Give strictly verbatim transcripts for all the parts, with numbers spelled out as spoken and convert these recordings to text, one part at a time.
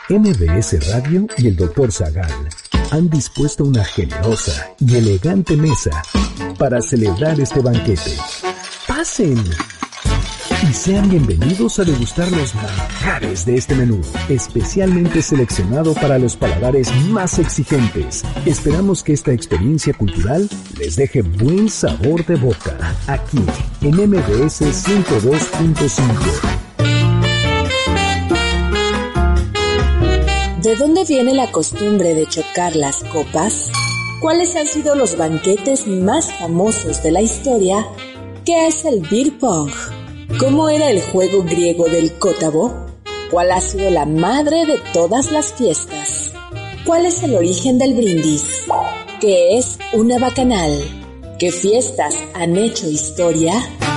M B S Radio y el doctor Zagal han dispuesto una generosa y elegante mesa para celebrar este banquete. ¡Pasen! Y sean bienvenidos a degustar los manjares de este menú, especialmente seleccionado para los paladares más exigentes. Esperamos que esta experiencia cultural les deje buen sabor de boca, aquí en M B S ciento dos punto cinco. ¿De dónde viene la costumbre de chocar las copas? ¿Cuáles han sido los banquetes más famosos de la historia? ¿Qué es el beer pong? ¿Cómo era el juego griego del cótabo? ¿Cuál ha sido la madre de todas las fiestas? ¿Cuál es el origen del brindis? ¿Qué es una bacanal? ¿Qué fiestas han hecho historia?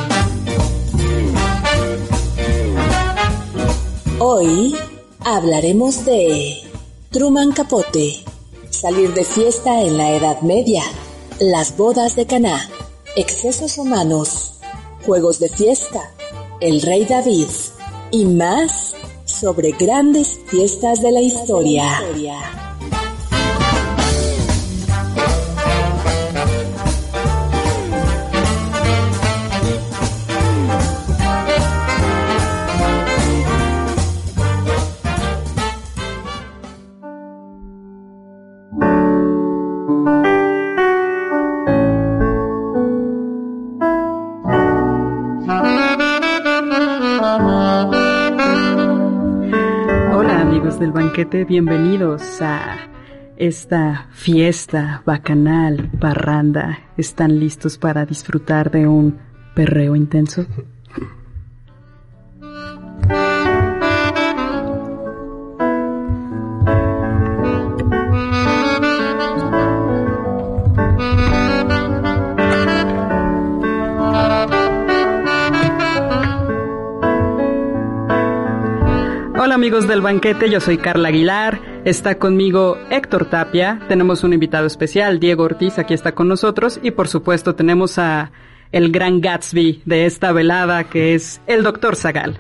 Hoy hablaremos de Truman Capote, salir de fiesta en la Edad Media, las bodas de Caná, excesos humanos, juegos de fiesta, el rey David y más sobre grandes fiestas de la historia. Del banquete, bienvenidos a esta fiesta bacanal, parranda. ¿Están listos para disfrutar de un perreo intenso? Hola amigos del banquete, yo soy Carla Aguilar, está conmigo Héctor Tapia, tenemos un invitado especial, Diego Ortiz, aquí está con nosotros, y por supuesto tenemos a el gran Gatsby de esta velada, que es el doctor Zagal.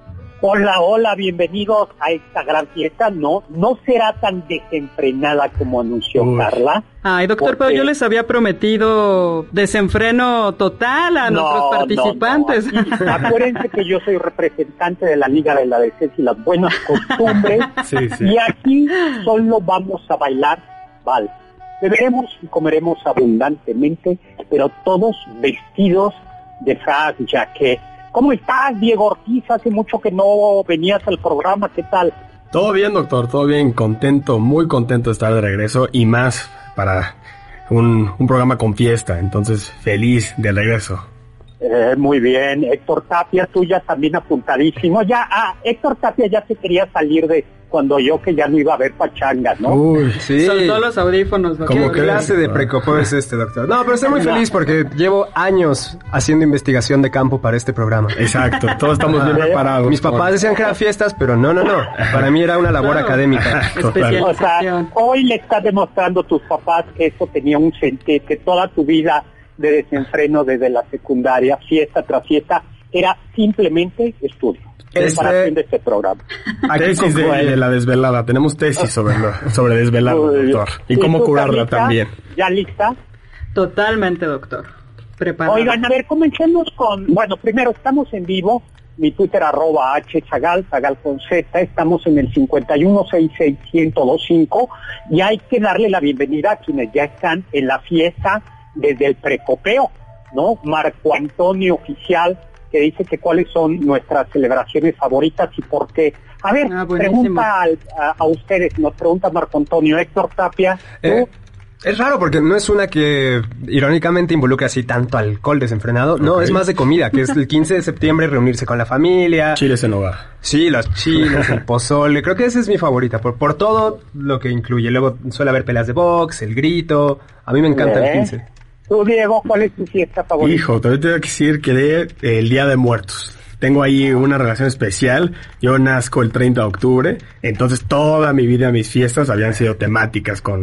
Hola, hola, bienvenidos a esta gran fiesta. No, no será tan desenfrenada como anunció Uy. Carla. Ay, doctor, porque... pero yo les había prometido desenfreno total a no, nuestros participantes. No, no. Acuérdense que yo soy representante de la Liga de la Decencia y las Buenas Costumbres. Sí, sí. Y aquí solo vamos a bailar vals. Beberemos y comeremos abundantemente, pero todos vestidos de frac, jaquet. ¿Cómo estás, Diego Ortiz? Hace mucho que no venías al programa, ¿qué tal? Todo bien, doctor, todo bien, contento, muy contento de estar de regreso y más para un, un programa con fiesta, entonces feliz de regreso. Eh, muy bien, Héctor Tapia, tú ya también apuntadísimo. Ya, ah, Héctor Tapia ya se quería salir de cuando yo que ya no iba a ver pachanga, ¿no? Uy, sí. Soltó los audífonos, doctor. ¿Cómo ¿Qué clase de precopo es este, doctor? No, pero estoy muy feliz porque llevo años haciendo investigación de campo para este programa. Exacto, todos estamos bien preparados. Mis papás decían que eran fiestas, pero no, no, no. Para mí era una labor no. académica. O sea, hoy le estás demostrando a tus papás que eso tenía un sentido, que toda tu vida de desenfreno desde la secundaria, fiesta tras fiesta, era simplemente estudio. Preparación de este programa. Tesis de, de la desvelada. Tenemos tesis sobre, sobre desvelada, doctor. Y cómo curarla también. ¿Ya lista? Totalmente, doctor. Preparado. Oigan, a ver, comencemos con... Bueno, primero, estamos en vivo. Mi Twitter, arroba H Zagal, Zagal con Z. Estamos en el cincuenta y uno sesenta y seis ciento veinticinco. Y hay que darle la bienvenida a quienes ya están en la fiesta desde el precopeo, ¿no? Marco Antonio Oficial, que dice que cuáles son nuestras celebraciones favoritas y por qué. A ver, ah, pregunta al, a, a ustedes, nos pregunta Marco Antonio. Héctor Tapia, ¿tú? Eh, es raro porque no es una que irónicamente involucre así tanto alcohol desenfrenado. Okay. No, es más de comida, que es el quince de septiembre reunirse con la familia. Chiles en hogar. Sí, los chiles, el pozole. Creo que esa es mi favorita, por, por todo lo que incluye. Luego suele haber peleas de box, el grito. A mí me encanta ¿Eh? el quince. Tú, Diego, ¿cuál es tu fiesta favorita? Hijo, te voy a tener que decir que de el Día de Muertos. Tengo ahí una relación especial. Yo nazco el treinta de octubre, entonces toda mi vida, mis fiestas habían sido temáticas con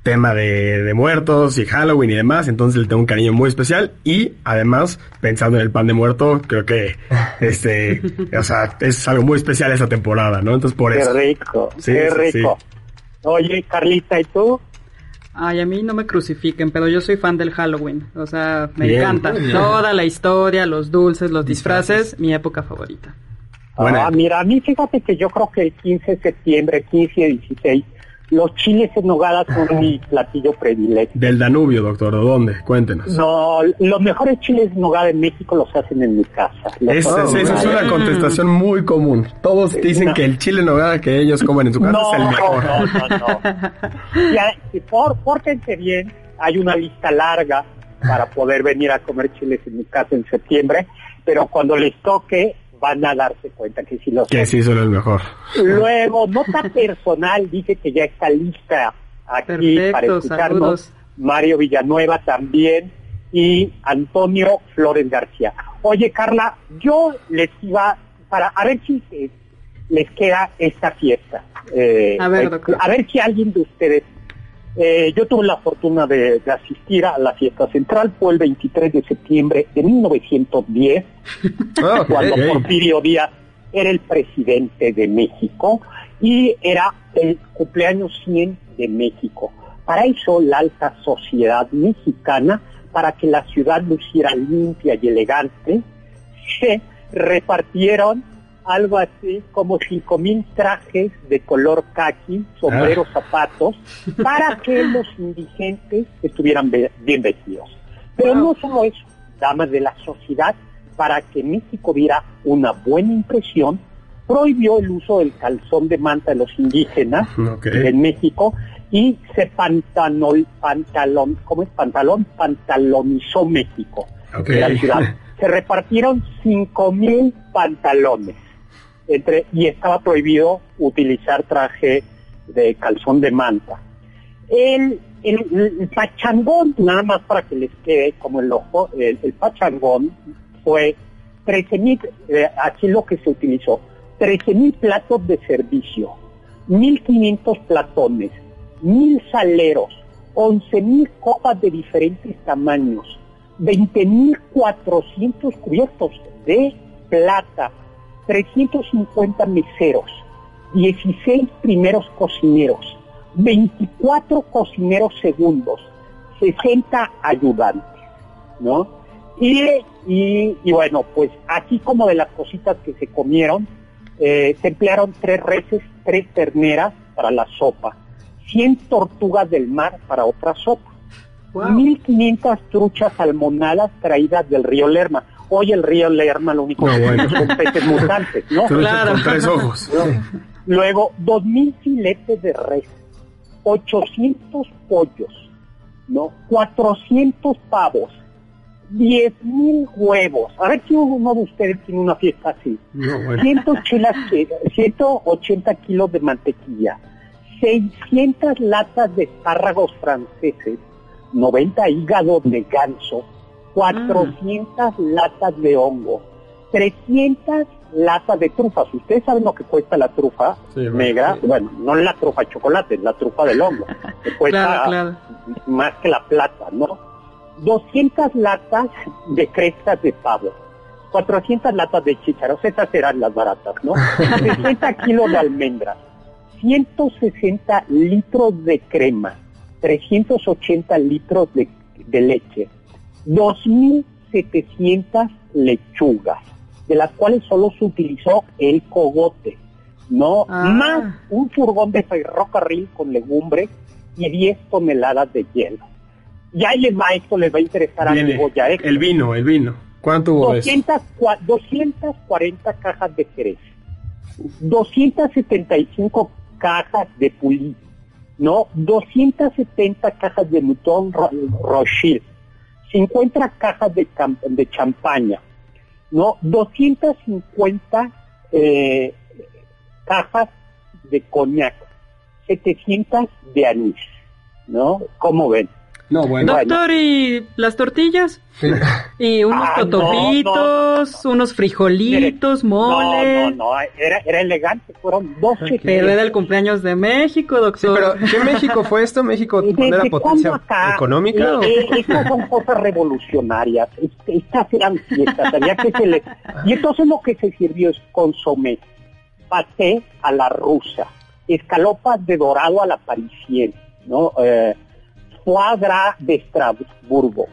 tema de, de muertos y Halloween y demás, entonces le tengo un cariño muy especial y además pensando en el pan de muerto, creo que este, o sea, es algo muy especial esa temporada, ¿no? Entonces por qué eso. Qué rico, sí, qué sí, rico. Sí. Oye, Carlita, ¿y tú? Ay, a mí no me crucifiquen, pero yo soy fan del Halloween, o sea, me bien, encanta bien. Toda la historia, los dulces, los disfraces, disfraces. Mi época favorita. Bueno. Ah, mira, a mí fíjate que yo creo que el quince de septiembre, quince y dieciséis, los chiles en nogada son mi platillo predilecto. Del Danubio, doctor, ¿de dónde? Cuéntenos. No, los mejores chiles en nogada en México los hacen en mi casa. Es, oh, sí, esa es una contestación muy común. Todos dicen no. que el chile en nogada que ellos comen en su casa no, es el mejor. No, no, no. Ya, por, pórtense bien, hay una lista larga para poder venir a comer chiles en mi casa en septiembre, pero cuando les toque van a darse cuenta que sí los que sí son el mejor. Luego, nota personal, dice que ya está lista aquí Perfecto, para escucharnos. Saludos. Mario Villanueva también y Antonio Flores García. Oye, Carla, yo les iba para a ver si eh, les queda esta fiesta. Eh, a ver, eh, doctor. A ver si alguien de ustedes. Eh, yo tuve la fortuna de, de asistir a la fiesta central, fue el veintitrés de septiembre de mil novecientos diez, oh, cuando hey, Porfirio hey. Díaz era el presidente de México y era el cumpleaños cien de México. Para eso la alta sociedad mexicana, para que la ciudad luciera limpia y elegante, se repartieron algo así como cinco mil trajes de color caqui, sombreros, ah. zapatos, para que los indigentes estuvieran be- bien vestidos. Pero wow. no solo eso, damas de la sociedad, para que México diera una buena impresión, prohibió el uso del calzón de manta de los indígenas okay. en México y se pantanol, pantalón, ¿cómo es? Pantalón, pantalonizó México, okay. la ciudad. Se repartieron cinco mil pantalones. Entre, y estaba prohibido utilizar traje de calzón de manta. El, el, el pachangón, nada más para que les quede como el ojo, el, el pachangón fue trece mil, eh, así lo que se utilizó, trece mil platos de servicio, mil quinientos platones, mil saleros, once mil copas de diferentes tamaños, veinte mil cuatrocientos cubiertos de plata, trescientos cincuenta meseros, dieciséis primeros cocineros, veinticuatro cocineros segundos, sesenta ayudantes, ¿no? Y, y, y bueno, pues así como de las cositas que se comieron, eh, se emplearon tres reses, tres terneras para la sopa, cien tortugas del mar para otra sopa, wow. mil quinientas truchas salmonadas traídas del río Lerma. Hoy el río Lerma lo único no, que bueno. son peces mutantes, ¿no? Claro. Con tres ojos. ¿No? Luego, dos mil filetes de res, ochocientos pollos, ¿no? cuatrocientos pavos, diez mil huevos. A ver si uno de ustedes tiene una fiesta así. No, bueno. ciento ochenta kilos de mantequilla, seiscientas latas de espárragos franceses, noventa hígados de ganso, cuatrocientas mm. latas de hongo, trescientas latas de trufas. ¿Ustedes saben lo que cuesta la trufa sí, negra? Sí. Bueno, no la trufa de chocolate, la trufa del hongo. Que cuesta claro, claro. más que la plata, ¿no? doscientas latas de crestas de pavo, cuatrocientas latas de chícharos, esas serán las baratas, ¿no? sesenta kilos de almendras, ciento sesenta litros de crema, trescientos ochenta litros de, de leche, dos mil setecientas lechugas, de las cuales solo se utilizó el cogote, ¿no? Ah. Más un furgón de ferrocarril con legumbres y diez toneladas de hielo. Y ahí les va, esto les va a interesar a mi Goya Héctor. El vino, el vino. ¿Cuánto hubo doscientas, doscientas cuarenta cajas de Jerez, doscientas setenta y cinco cajas de Pulí, ¿no? doscientas setenta cajas de Mouton Rothschild, cincuenta cajas de, de champaña, ¿no? doscientas cincuenta eh, cajas de coñac, setecientas de anís, ¿no? ¿Cómo ven? No, bueno. Doctor, bueno. ¿y las tortillas? Sí. Y unos ah, totopitos, no, no. unos frijolitos, mole. No, no, no, era, era elegante, fueron doce. Okay. Pero era el cumpleaños de México, doctor. Sí, pero ¿qué México fue esto? ¿México de, era potencia acá, económica? Eh, eh, estas son cosas revolucionarias, estas eran fiestas, había que se les... Y entonces lo que se sirvió es consomé, paté a la rusa, escalopas de dorado a la parisienne, ¿no? Eh, foie gras de Estrasburgo,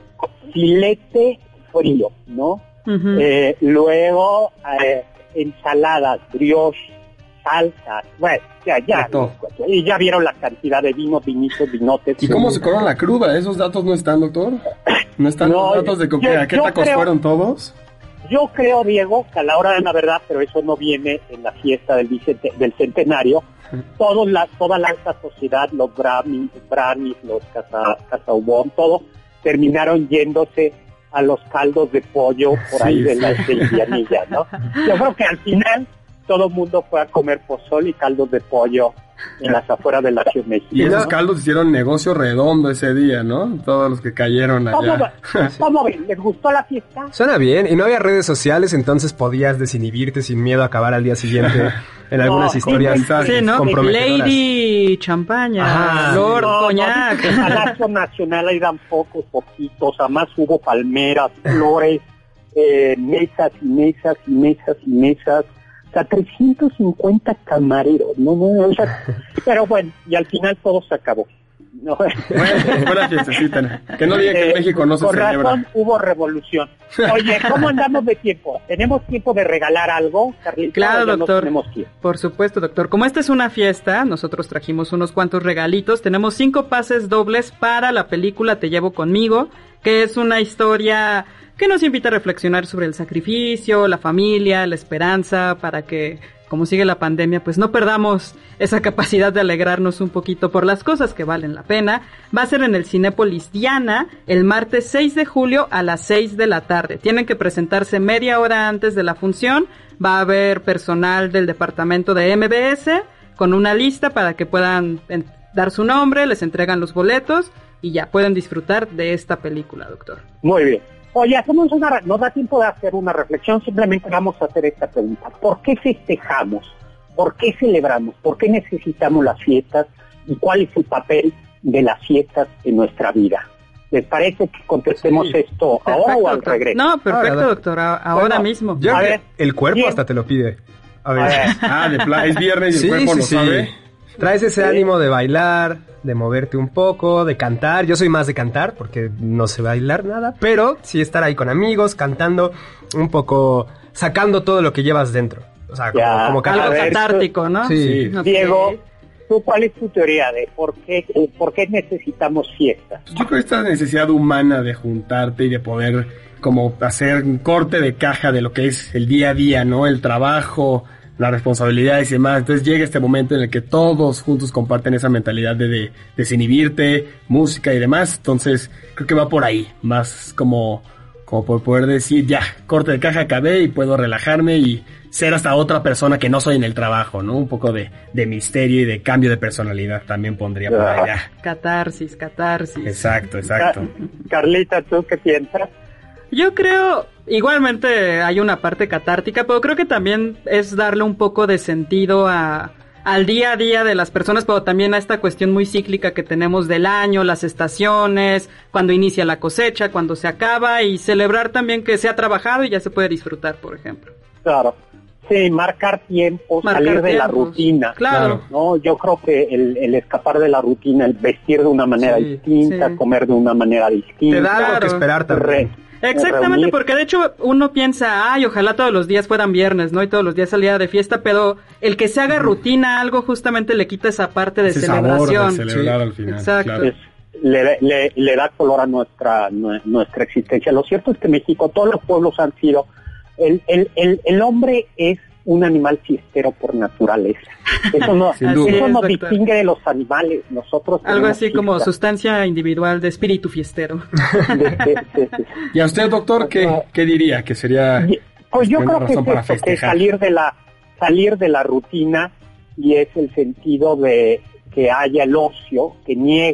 filete frío, ¿no? Uh-huh. Eh, luego eh, ensaladas, brioche, salsas, bueno, ya, ya, y ya vieron la cantidad de vinos, vinitos, vinotes. ¿Y cómo se cobran la cruda? ¿Esos datos no están, doctor? ¿No están no, los datos de con yo, qué, a qué tacos creo, fueron todos? Yo creo, Diego, que a la hora de la verdad, pero eso no viene en la fiesta del, bicente, del centenario, Todos la, toda la alta sociedad, los Brahmis, Brahmis los Casaubon, todos terminaron yéndose a los caldos de pollo por sí, ahí de sí. la Indianilla, ¿no? Yo creo que al final todo el mundo fue a comer pozol y caldos de pollo en las afueras de la Ciudad de México. Y esos caldos hicieron negocio redondo ese día, ¿no? Todos los que cayeron allá. ¿Cómo, ¿Cómo ven? ¿Les gustó la fiesta? Suena bien, y no había redes sociales, entonces podías desinhibirte sin miedo a acabar al día siguiente en algunas no, historias sí, ¿no? comprometedoras. Lady Champaña, ah, Lord no, Coñac. No, el Palacio Nacional eran pocos, poquitos, además hubo palmeras, flores, eh, mesas y mesas y mesas y mesas. O sea, trescientos cincuenta camareros, no, no, o sea, pero bueno, y al final todo se acabó. No. Bueno, fue la fiestecita, que no diga que en eh, México no se con celebra. Con razón hubo revolución. Oye, ¿cómo andamos de tiempo? ¿Tenemos tiempo de regalar algo, Carlita? Claro, doctor, no por supuesto, doctor. Como esta es una fiesta, nosotros trajimos unos cuantos regalitos. Tenemos cinco pases dobles para la película Te Llevo Conmigo, que es una historia que nos invita a reflexionar sobre el sacrificio, la familia, la esperanza, para que, como sigue la pandemia, pues no perdamos esa capacidad de alegrarnos un poquito por las cosas que valen la pena. Va a ser en el Cinépolis Diana el martes seis de julio a las seis de la tarde. Tienen que presentarse media hora antes de la función. Va a haber personal del departamento de M B S con una lista para que puedan dar su nombre, les entregan los boletos y ya pueden disfrutar de esta película, doctor. Muy bien. Oye, hacemos una, nos da tiempo de hacer una reflexión, simplemente vamos a hacer esta pregunta. ¿Por qué festejamos? ¿Por qué celebramos? ¿Por qué necesitamos las fiestas? ¿Y cuál es el papel de las fiestas en nuestra vida? ¿Les parece que contestemos sí. esto ahora perfecto, o al regreso? No, perfecto, ahora, doctor, ahora bueno, mismo. A ver, el cuerpo bien. Hasta te lo pide. A ver. A ver. Ah, de pla- es viernes y sí, el cuerpo sí, lo sí. sabe. Traes ese sí. ánimo de bailar, de moverte un poco, de cantar. Yo soy más de cantar porque no sé bailar nada, pero sí estar ahí con amigos, cantando, un poco sacando todo lo que llevas dentro. O sea, ya, como, como algo catártico, ¿no? Sí. Okay. Diego, ¿tú cuál es tu teoría de por qué, por qué necesitamos fiestas? Yo creo que esta necesidad humana de juntarte y de poder como hacer un corte de caja de lo que es el día a día, ¿no? El trabajo, las responsabilidades y demás. Entonces llega este momento en el que todos juntos comparten esa mentalidad de, de desinhibirte, música y demás. Entonces creo que va por ahí, más como, como por poder decir, ya, corte de caja, acabé y puedo relajarme y ser hasta otra persona que no soy en el trabajo, ¿no? Un poco de, de misterio y de cambio de personalidad también pondría por allá. Catarsis, catarsis. Exacto, exacto. Carlita, ¿tú qué piensas? Yo creo, igualmente hay una parte catártica, pero creo que también es darle un poco de sentido a, al día a día de las personas, pero también a esta cuestión muy cíclica que tenemos del año, las estaciones, cuando inicia la cosecha, cuando se acaba, y celebrar también que se ha trabajado y ya se puede disfrutar, por ejemplo. Claro. Sí, marcar tiempo, marcar salir de tiempos. La rutina. Claro. No, yo creo que el, el escapar de la rutina, el vestir de una manera sí, distinta, sí. comer de una manera distinta. Te da algo claro. que esperar también. Re- Exactamente, reunir. Porque de hecho uno piensa, ay, ojalá todos los días fueran viernes, ¿no? Y todos los días salía de fiesta, pero el que se haga rutina algo justamente le quita esa parte de ese celebración. Sabor de celebrar sí. al final. Exacto. Claro. Es, le, le, le da color a nuestra nuestra existencia. Lo cierto es que México, todos los pueblos han sido, el, el, el, el hombre es un animal fiestero por naturaleza. Eso no, eso es, nos distingue de los animales. Nosotros algo así fiesta. Como sustancia individual de espíritu fiestero. De, de, de, de. ¿Y a usted, doctor, qué, qué diría? ¿Que sería pues yo creo que es esto, que salir de la salir de la rutina, y es el sentido de que haya el ocio, que niega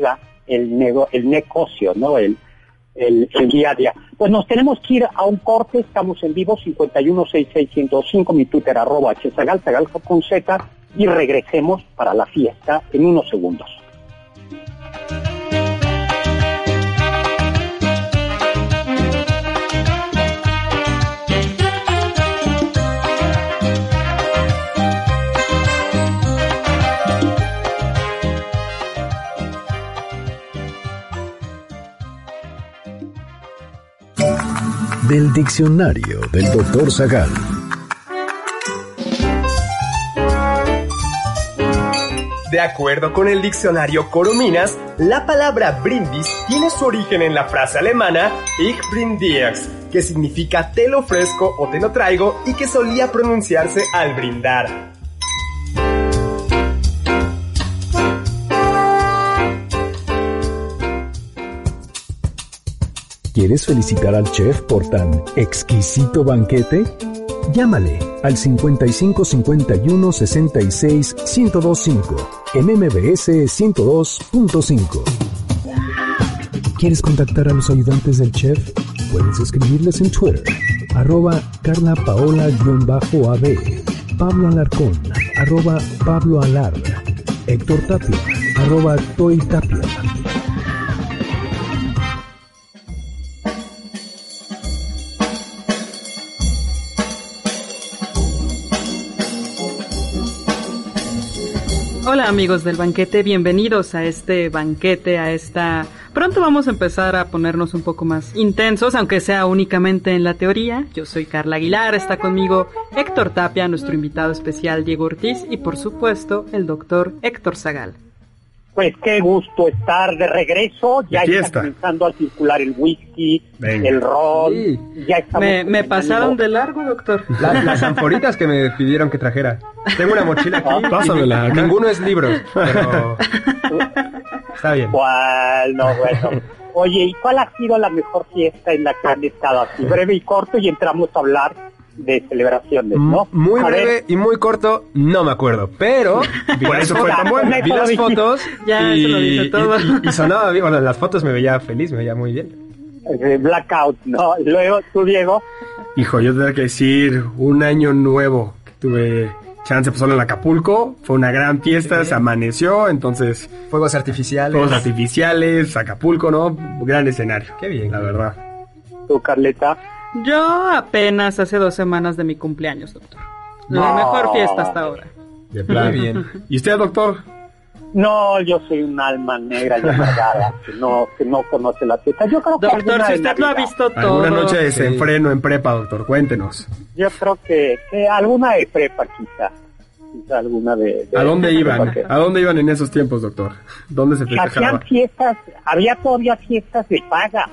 el, nego, el negocio, ¿no? El, el, el día a día. Pues nos tenemos que ir a un corte, estamos en vivo, cincuenta y uno sesenta y seis ciento cinco, mi Twitter arroba hzagal, zagal con Z, y regresemos para la fiesta en unos segundos. Del diccionario del doctor Zagal. De acuerdo con el diccionario Corominas, la palabra brindis tiene su origen en la frase alemana Ich bring dir's, que significa te lo ofrezco o te lo traigo y que solía pronunciarse al brindar. ¿Quieres felicitar al chef por tan exquisito banquete? Llámale al cincuenta y cinco cincuenta y uno sesenta y seis ciento veinticinco en M B S ciento dos punto cinco. ¿Quieres contactar a los ayudantes del chef? Puedes escribirles en Twitter, arroba Carla Paola-A B, Pablo Alarcón, arroba Pablo Alar, Héctor Tapia, arroba Toy Tapia. Hola amigos del banquete, bienvenidos a este banquete, a esta... Pronto vamos a empezar a ponernos un poco más intensos, aunque sea únicamente en la teoría. Yo soy Carla Aguilar, está conmigo Héctor Tapia, nuestro invitado especial Diego Ortiz y por supuesto el doctor Héctor Zagal. Pues qué gusto estar de regreso, ya está comenzando a circular el whisky, Venga. el ron, sí. ya estamos... Me, me pasaron de largo, doctor. La, las anforitas que me pidieron que trajera. Tengo una mochila aquí, pásamela. Ninguno es libros, pero... Está bien. ¿Cuál? No, bueno. Oye, ¿y cuál ha sido la mejor fiesta en la que han estado? Así breve y corto y entramos a hablar de celebraciones, ¿no? Muy a breve ver. y muy corto, no me acuerdo, pero por eso fue tan bueno. Vi las fotos ya, y, eso lo dice todo. Y, y, y sonaba bien, bueno, en las fotos me veía feliz, me veía muy bien. Eh, blackout, ¿no? Luego, tú, Diego. Hijo, yo tengo que decir, un año nuevo que tuve chance de pasarlo en Acapulco, fue una gran fiesta, se amaneció, entonces... Fuegos artificiales. Fuegos artificiales, Acapulco, ¿no? Gran escenario. Qué bien, la verdad. ¿Tú, Carleta? Yo apenas hace dos semanas de mi cumpleaños, doctor. La no. mejor fiesta hasta ahora. De plan. Bien. ¿Y usted, doctor? No, yo soy un alma negra y amargada que no, que no conoce la fiesta. Yo creo que doctor, si usted lo ha visto todo. Alguna noche de desenfreno sí. en prepa, doctor, cuéntenos. Yo creo que, que alguna de prepa quizá. Quizá alguna de, de ¿A dónde de iban? Que... ¿A dónde iban en esos tiempos, doctor? ¿Dónde se festejaba? Hacían fiestas, había todavía fiestas de paga.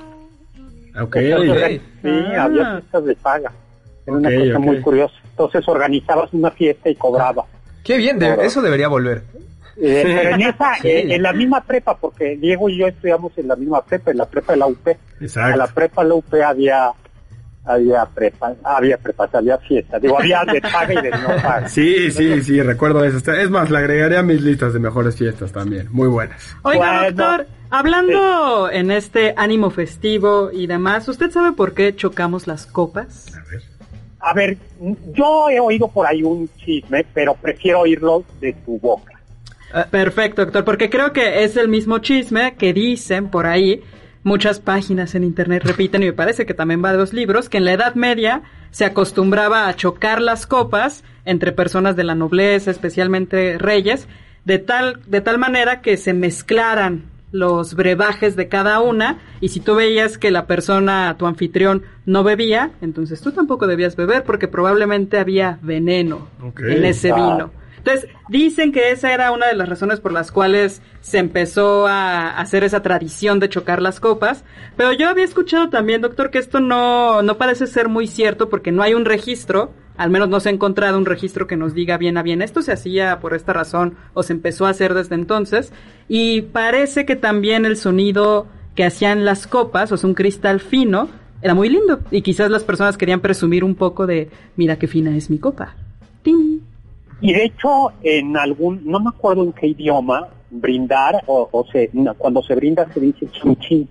Ok, Entonces, sí, ah. había fiestas de paga. Era okay, una cosa okay. muy curiosa. Entonces organizabas una fiesta y cobraba. Qué bien, de, eso debería volver. Eh, pero en esa, sí. eh, en la misma prepa, porque Diego y yo estudiamos en la misma prepa, en la prepa de la U P. Exacto. En la prepa de la U P había, había prepa, había prepa, había fiesta. Digo, había de paga y de no paga. Sí, sí, sí, recuerdo eso. Es más, le agregaré a mis listas de mejores fiestas también, muy buenas. Oiga, bueno, doctor, hablando sí. en este ánimo festivo y demás, ¿usted sabe por qué chocamos las copas? A ver. A ver, yo he oído por ahí un chisme, pero prefiero oírlo de tu boca. Perfecto, doctor, porque creo que es el mismo chisme que dicen por ahí, muchas páginas en internet repiten, y me parece que también va de los libros, que en la Edad Media se acostumbraba a chocar las copas entre personas de la nobleza, especialmente reyes, de tal, de tal manera que se mezclaran los brebajes de cada una, y si tú veías que la persona, tu anfitrión, no bebía, entonces tú tampoco debías beber, porque probablemente había veneno okay. en ese vino. Entonces, dicen que esa era una de las razones por las cuales se empezó a hacer esa tradición de chocar las copas, pero yo había escuchado también, doctor, que esto no, no parece ser muy cierto porque no hay un registro, al menos no se ha encontrado un registro que nos diga bien a bien, esto se hacía por esta razón o se empezó a hacer desde entonces, y parece que también el sonido que hacían las copas, o sea, un cristal fino, era muy lindo, y quizás las personas querían presumir un poco de, mira qué fina es mi copa. ¡Tin! Y de hecho, en algún, no me acuerdo en qué idioma, brindar, o, o se, no, cuando se brinda se dice chin chin.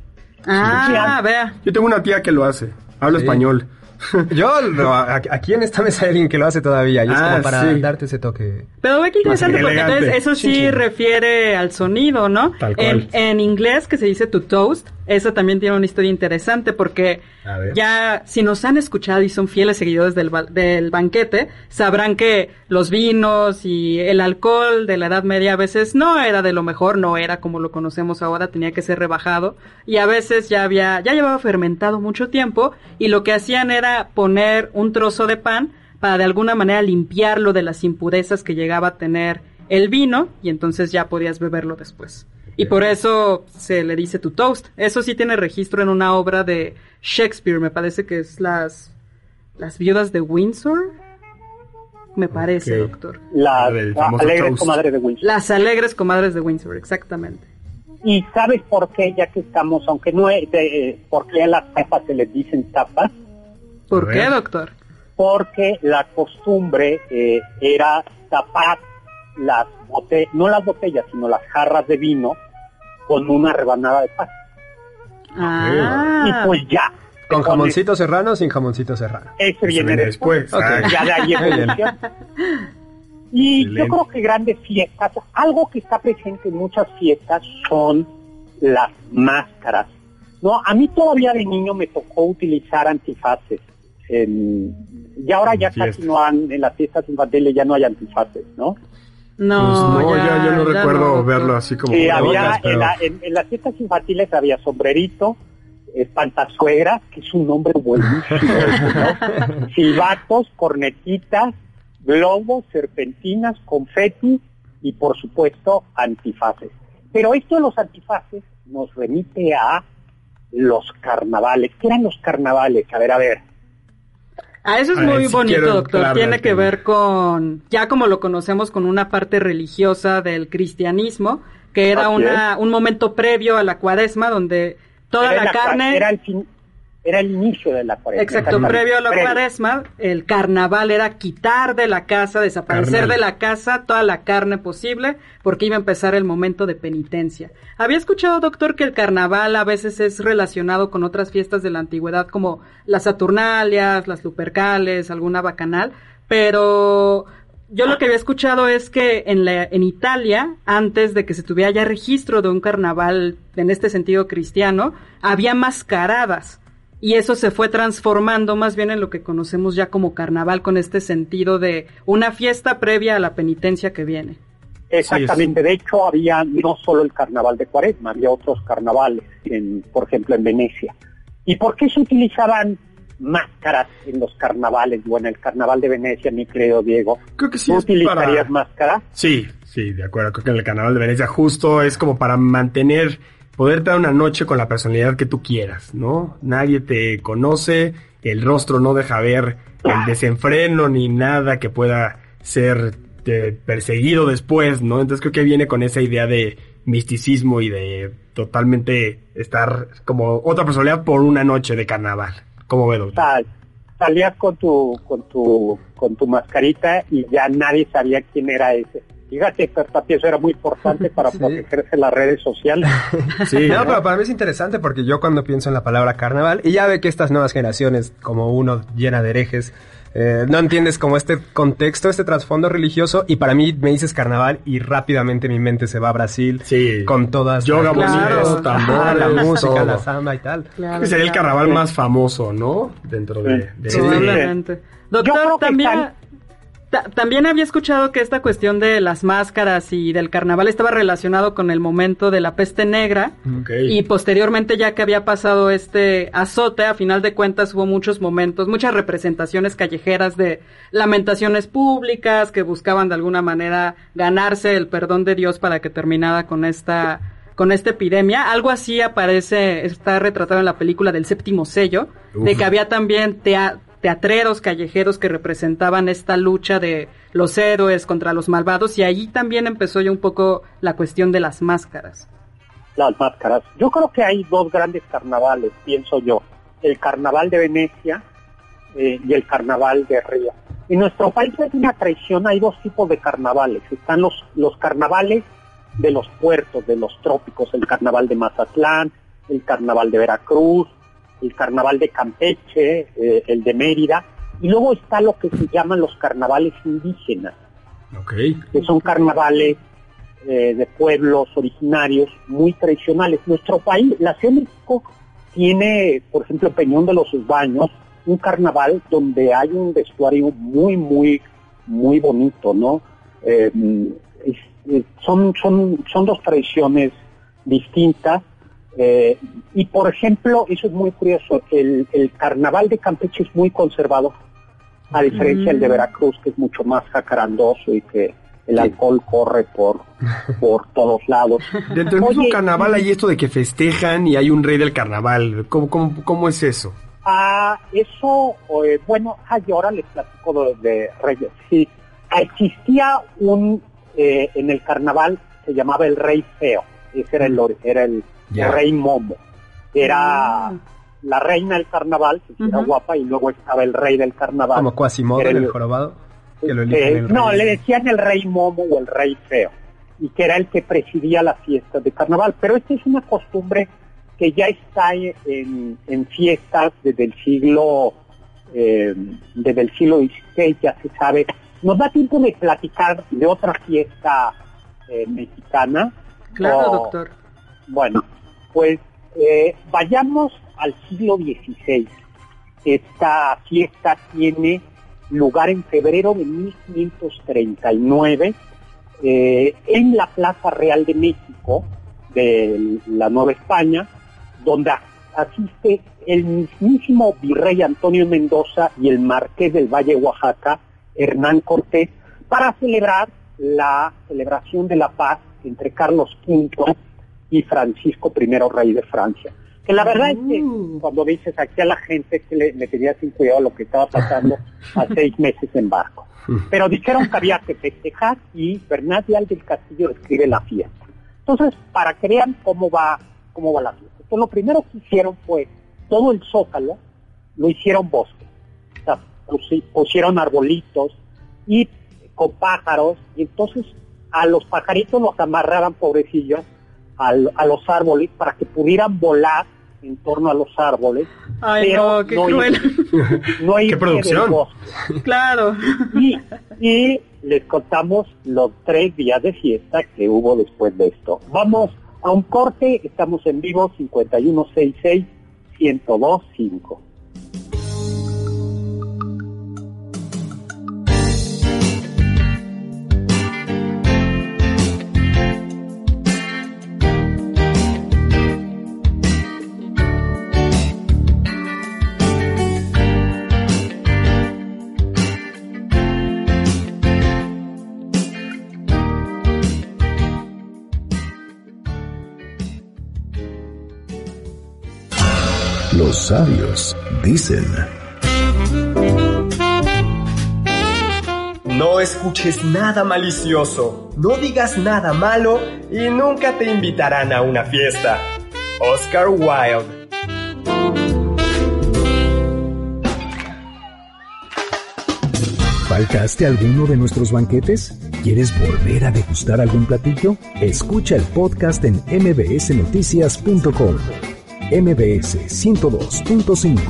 Ah, vea. Yo tengo una tía que lo hace, habla sí. español. Yo, no, aquí en esta mesa hay alguien que lo hace todavía, y es ah, como para sí. darte ese toque. Pero ve que interesante, porque entonces eso sí, sí, sí refiere al sonido, ¿no? Tal cual. En, en inglés, que se dice to toast, eso también tiene una historia interesante, porque ya, si nos han escuchado y son fieles seguidores del, del banquete, sabrán que los vinos y el alcohol de la Edad Media a veces no era de lo mejor, no era como lo conocemos ahora, tenía que ser rebajado, y a veces ya había, ya llevaba fermentado mucho tiempo, y lo que hacían era poner un trozo de pan para de alguna manera limpiarlo de las impurezas que llegaba a tener el vino, y entonces ya podías beberlo después. Y por eso se le dice to toast. Eso sí tiene registro en una obra de Shakespeare, me parece que es las las viudas de Windsor. Me parece, okay. doctor. Las la alegres comadres de Windsor. Las alegres comadres de Windsor, exactamente. ¿Y sabes por qué, ya que estamos, aunque no es de, eh, por qué a las tapas se les dicen tapas? ¿Por qué, doctor? Porque la costumbre eh, era tapar las botellas, no las botellas, sino las jarras de vino con una rebanada de pan. Ah. Y pues ya. ¿Con jamoncito pones... serrano o sin jamoncito serrano? Ese viene, viene después. después. Okay. Ya de ahí evolución. Y Excelente. Yo creo que grandes fiestas, algo que está presente en muchas fiestas son las máscaras. No, a mí todavía de niño me tocó utilizar antifaces. En, y ahora ya casi no han, en las fiestas infantiles ya no hay antifaces, ¿no? No, pues no, ya, ya yo no ya recuerdo no, verlo así como... Sí, había, bocas, pero... en, la, en, en las fiestas infantiles había sombrerito, espantasuegra, que es un nombre buenísimo, ¿no? Silbatos, cornetitas, globos, serpentinas, confeti y, por supuesto, antifaces. Pero esto de los antifaces nos remite a los carnavales. ¿Qué eran los carnavales? A ver, a ver. Ah, eso es muy bonito, doctor. Tiene que ver con, ya como lo conocemos, con una parte religiosa del cristianismo, que era una un momento previo a la Cuaresma, donde toda la, la carne... Era el, fin, era el inicio de la Cuaresma. Exacto, previo a la previo. Cuaresma, el carnaval era quitar de la casa, desaparecer Carnal. de la casa toda la carne posible, porque iba a empezar el momento de penitencia. Había escuchado, doctor, que el carnaval a veces es relacionado con otras fiestas de la antigüedad, como las Saturnalias, las Lupercales, alguna bacanal, pero yo lo que había escuchado es que en la, en Italia, antes de que se tuviera ya registro de un carnaval en este sentido cristiano, había mascaradas. Y eso se fue transformando más bien en lo que conocemos ya como carnaval, con este sentido de una fiesta previa a la penitencia que viene. Exactamente, de hecho había no solo el carnaval de Cuaresma, había otros carnavales, en, por ejemplo en Venecia. ¿Y por qué se utilizaban máscaras en los carnavales? Bueno, el carnaval de Venecia, mi querido Diego, creo que sí. ¿tú utilizarías para... máscara? Sí, sí, de acuerdo, creo que en el carnaval de Venecia justo es como para mantener, poder dar una noche con la personalidad que tú quieras, ¿no? Nadie te conoce, el rostro no deja ver el desenfreno ni nada que pueda ser de perseguido después, ¿no? Entonces creo que viene con esa idea de misticismo y de totalmente estar como otra personalidad por una noche de carnaval. ¿Cómo ve, doctor? Sal, salías con tu, con tu, con tu mascarita y ya nadie sabía quién era ese. Fíjate, Tapia, eso era muy importante para sí. protegerse las redes sociales. Sí, no, pero para mí es interesante porque yo cuando pienso en la palabra carnaval, y ya ve que estas nuevas generaciones, como uno llena de herejes, eh, no entiendes como este contexto, este trasfondo religioso, y para mí me dices carnaval y rápidamente mi mente se va a Brasil, sí. con todas yoga, las claro, tambor, la música, todo. La samba y tal. Claro, que sería el carnaval sí. más famoso, ¿no? Dentro sí. de... de sí. Probablemente. Doctor, también... Están... Ta- también había escuchado que esta cuestión de las máscaras y del carnaval estaba relacionado con el momento de la peste negra, okay. y posteriormente, ya que había pasado este azote, a final de cuentas hubo muchos momentos, muchas representaciones callejeras de lamentaciones públicas que buscaban de alguna manera ganarse el perdón de Dios para que terminara con esta con esta epidemia. Algo así aparece, está retratado en la película del Séptimo Sello, Uf. de que había también teatro teatreros callejeros que representaban esta lucha de los héroes contra los malvados, y ahí también empezó ya un poco la cuestión de las máscaras. Las máscaras. Yo creo que hay dos grandes carnavales, pienso yo. El carnaval de Venecia eh, y el carnaval de Río. En nuestro país hay una tradición, hay dos tipos de carnavales. Están los, los carnavales de los puertos, de los trópicos, el carnaval de Mazatlán, el carnaval de Veracruz, el carnaval de Campeche, eh, el de Mérida, y luego está lo que se llaman los carnavales indígenas, okay. que son carnavales eh, de pueblos originarios muy tradicionales. Nuestro país, la Ciudad de México, tiene, por ejemplo, Peñón de los Baños, un carnaval donde hay un vestuario muy, muy, muy bonito, ¿no? Eh, es, es, son, son, son dos tradiciones distintas. Eh, y por ejemplo, eso es muy curioso, el, el carnaval de Campeche es muy conservador, a diferencia del mm. de Veracruz, que es mucho más jacarandoso y que el alcohol corre por, por todos lados. Dentro del mismo carnaval hay esto de que festejan y hay un rey del carnaval. ¿Cómo, cómo, cómo es eso? Ah, eso, eh, bueno, ay, ahora les platico de, de reyes. Sí, existía un, eh, en el carnaval, se llamaba el Rey Feo, ese era el, era el, yeah. el Rey Momo. Era mm. la reina del carnaval, que uh-huh. era guapa, y luego estaba el rey del carnaval. ¿Como Quasimodo en el, el jorobado? Que lo eh, el no, le decían el Rey Momo o el Rey Feo, y que era el que presidía las fiestas de carnaval. Pero esta es una costumbre que ya está en, en fiestas desde el siglo eh, desde el siglo dieciséis, ya se sabe. Nos da tiempo de platicar de otra fiesta eh, mexicana. Claro, o, doctor. Bueno, pues eh, vayamos al siglo dieciséis. Esta fiesta tiene lugar en febrero de mil quinientos treinta y nueve eh, en la Plaza Real de México de la Nueva España, donde asiste el mismísimo virrey Antonio Mendoza y el marqués del Valle de Oaxaca, Hernán Cortés, para celebrar la celebración de la paz entre Carlos quinto y Francisco primero, rey de Francia. Que la verdad es que cuando dices aquí a la gente que le, le tenía sin cuidado lo que estaba pasando a seis meses en barco. Pero dijeron que había que festejar y Bernal Díaz del Castillo describe la fiesta. Entonces, para que vean cómo va, cómo va la fiesta. Entonces, lo primero que hicieron fue, todo el zócalo lo hicieron bosque. O sea, pusieron arbolitos y con pájaros, y entonces a los pajaritos los amarraban, pobrecillos, a, a los árboles para que pudieran volar en torno a los árboles. Ay, pero no, qué no cruel. Ir, no ir qué producción. Claro. Y, y les contamos los tres días de fiesta que hubo después de esto. Vamos a un corte, estamos en vivo, cincuenta y uno sesenta y seis, ciento dos cinco. Los sabios dicen: no escuches nada malicioso, no digas nada malo y nunca te invitarán a una fiesta. Oscar Wilde. ¿Faltaste alguno de nuestros banquetes? ¿Quieres volver a degustar algún platillo? Escucha el podcast en m b s noticias punto com. M B S ciento dos punto cinco.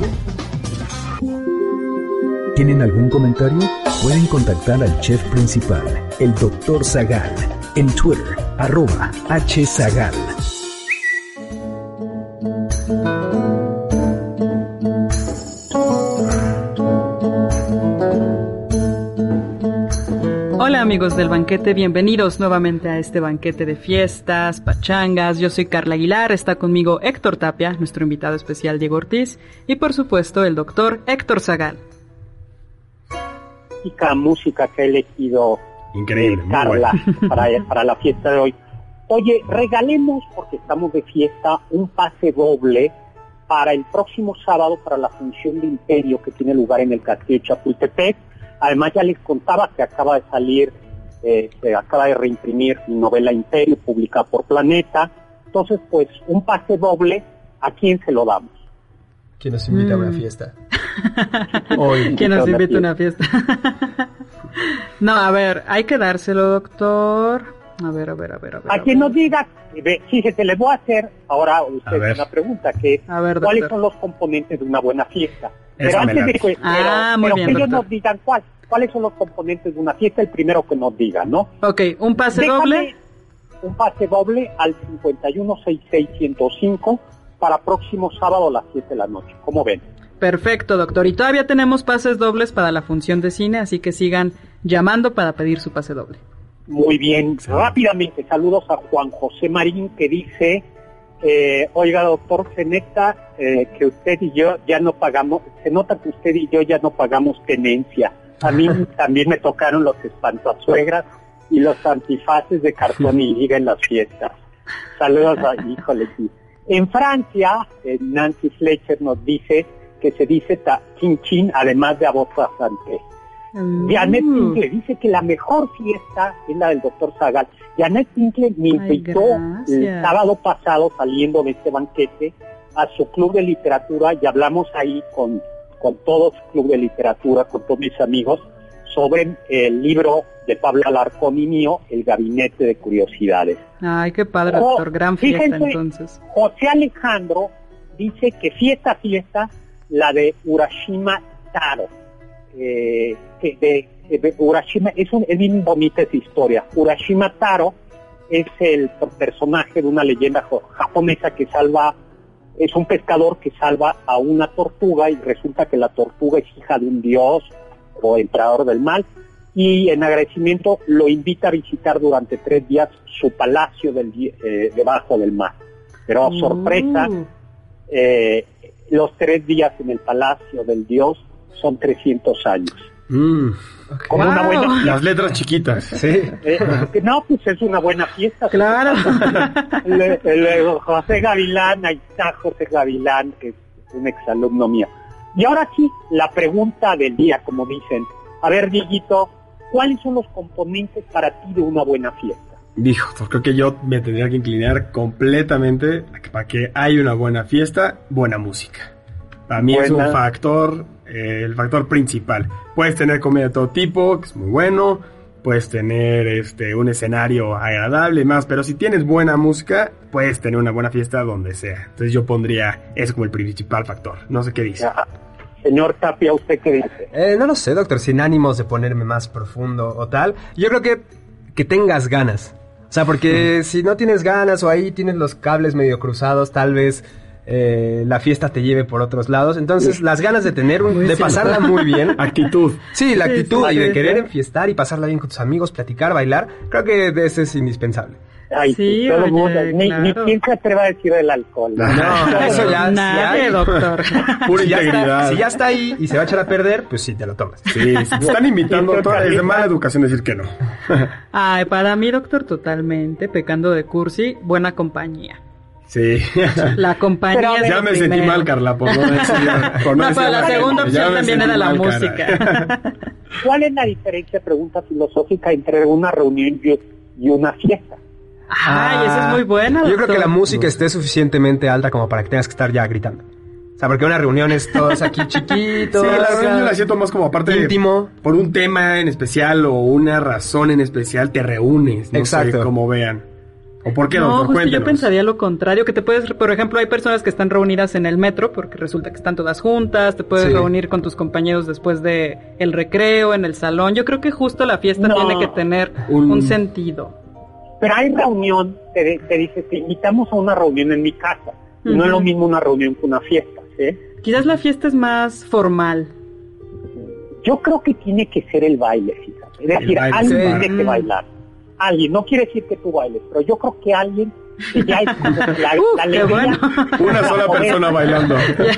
¿Tienen algún comentario? Pueden contactar al chef principal, el doctor Zagal, en Twitter, arroba hzagal. Hola amigos del banquete, bienvenidos nuevamente a este banquete de fiestas, pachangas. Yo soy Carla Aguilar, está conmigo Héctor Tapia, nuestro invitado especial Diego Ortiz, y por supuesto el doctor Héctor Zagal. Música, música que ha elegido Increíble, eh, Carla para, para la fiesta de hoy. Oye, regalemos, porque estamos de fiesta, un pase doble para el próximo sábado para la función de Imperio que tiene lugar en el Castillo de Chapultepec. Además ya les contaba que acaba de salir, eh, se acaba de reimprimir mi novela Imperio, publicada por Planeta. Entonces, pues, un pase doble, ¿a quién se lo damos? ¿Quién nos invita mm. a una fiesta? Hoy. ¿Quién nos invita a una fiesta? No, a ver, hay que dárselo, doctor. A ver, a ver, a ver, a ver. A, a quien ver. Nos diga, fíjese, les voy a hacer ahora a usted una pregunta, que es, a ver, ¿cuáles son los componentes de una buena fiesta? Pero Esa antes de que, ah, pero, pero bien, que ellos doctor. nos digan cuál, cuáles son los componentes de una fiesta, el primero que nos digan, ¿no? Ok, un pase Déjame doble. Un pase doble al cincuenta y uno sesenta y seis ciento cinco para próximo sábado a las siete de la noche. ¿Cómo ven? Perfecto, doctor. Y todavía tenemos pases dobles para la función de cine, así que sigan llamando para pedir su pase doble. Muy bien. Sí. Rápidamente, saludos a Juan José Marín, que dice, eh, oiga, doctor, se nota eh, que usted y yo ya no pagamos, se nota que usted y yo ya no pagamos tenencia. A mí también me tocaron los espantasuegras y los antifaces de cartón y liga en las fiestas. Saludos a, híjole, sí. En Francia, eh, Nancy Fletcher nos dice que se dice ta, chin chin, además de a votre santé. Mm. Janet Tinkle dice que la mejor fiesta es la del doctor Zagal. Janet Tinkle me invitó el sábado pasado, saliendo de este banquete, a su club de literatura, y hablamos ahí con, con todo su club de literatura, con todos mis amigos, sobre el libro de Pablo Alarcón y mío, El Gabinete de Curiosidades. Ay, qué padre, doctor. Gran fiesta, fíjense, entonces. José Alejandro dice que fiesta, fiesta, la de Urashima Taro. Eh, que de, de Urashima, es, un, es bien bonita esa historia. Urashima Taro es el personaje de una leyenda japonesa que salva, es un pescador que salva a una tortuga, y resulta que la tortuga es hija de un dios o emperador del mal, y en agradecimiento lo invita a visitar durante tres días su palacio del, eh, debajo del mar. Pero uh. sorpresa, eh, los tres días en el palacio del dios son trescientos años. Mm, okay. Como wow. una buena, las letras chiquitas. Sí. Eh, no, pues es una buena fiesta. Claro. Le, le, José Gavilán, ahí está José Gavilán, que es un exalumno mío. Y ahora sí, la pregunta del día, como dicen. A ver, Dieguito, ¿cuáles son los componentes para ti de una buena fiesta? Dijo, creo que yo me tendría que inclinar completamente a que para que haya una buena fiesta, buena música. Para mí buena. Es un factor, eh, el factor principal. Puedes tener comida de todo tipo, que es muy bueno, puedes tener este un escenario agradable y más, pero si tienes buena música, puedes tener una buena fiesta donde sea. Entonces yo pondría eso como el principal factor. No sé qué dice. Ajá. Señor Tapia, ¿usted qué dice? Eh, no lo sé, doctor, sin ánimos de ponerme más profundo o tal. Yo creo que, que tengas ganas. O sea, porque mm. si no tienes ganas o ahí tienes los cables medio cruzados, tal vez eh, la fiesta te lleve por otros lados. Entonces, sí. las ganas de tener, un, de pasarla muy bien. Actitud. Sí, la actitud sí, sí, y de sí, querer sí. enfiestar y pasarla bien con tus amigos, platicar, bailar. Creo que ese es indispensable. Ay, sí, todo oye, mundo, ni, claro. ni quién se atreva a decir del alcohol. No, no eso ya... Nadie, si doctor. Pura si integridad. Ya está, si ya está ahí y se va a echar a perder, pues sí, te lo tomas. Sí, si te están invitando, sí, toda, es de mala educación decir que no. Ay, para mí, doctor, totalmente, pecando de cursi, buena compañía. Sí. La compañía pero, es ya me primero. sentí mal, Carla, por no decir. Por no, no decir pero la mal, segunda opción también era la mal, música. ¿Cuál es la diferencia, pregunta filosófica, entre una reunión y una fiesta? Ay, esa es muy buena, doctor. Yo creo que la música esté suficientemente alta como para que tengas que estar ya gritando. O sea, porque una reunión es todos aquí chiquitos. Sí, la reunión la siento más como aparte íntimo. Por un tema en especial o una razón en especial te reúnes. No Exacto. sé, como vean. ¿O por qué no? No, justo yo pensaría lo contrario, que te puedes, por ejemplo, hay personas que están reunidas en el metro porque resulta que están todas juntas, te puedes sí. reunir con tus compañeros después de el recreo, en el salón. Yo creo que justo la fiesta no. tiene que tener un, un sentido. Pero hay reunión, te, te dice, te invitamos a una reunión en mi casa. Uh-huh. No es lo mismo una reunión que una fiesta, ¿sí? Quizás la fiesta es más formal. Yo creo que tiene que ser el baile, fíjate. Es decir, baile, alguien sí. tiene que bailar. Alguien, no quiere decir que tú bailes, pero yo creo que alguien que ya es como la, Uf, la alegría. Bueno. Una sola poder, persona bailando.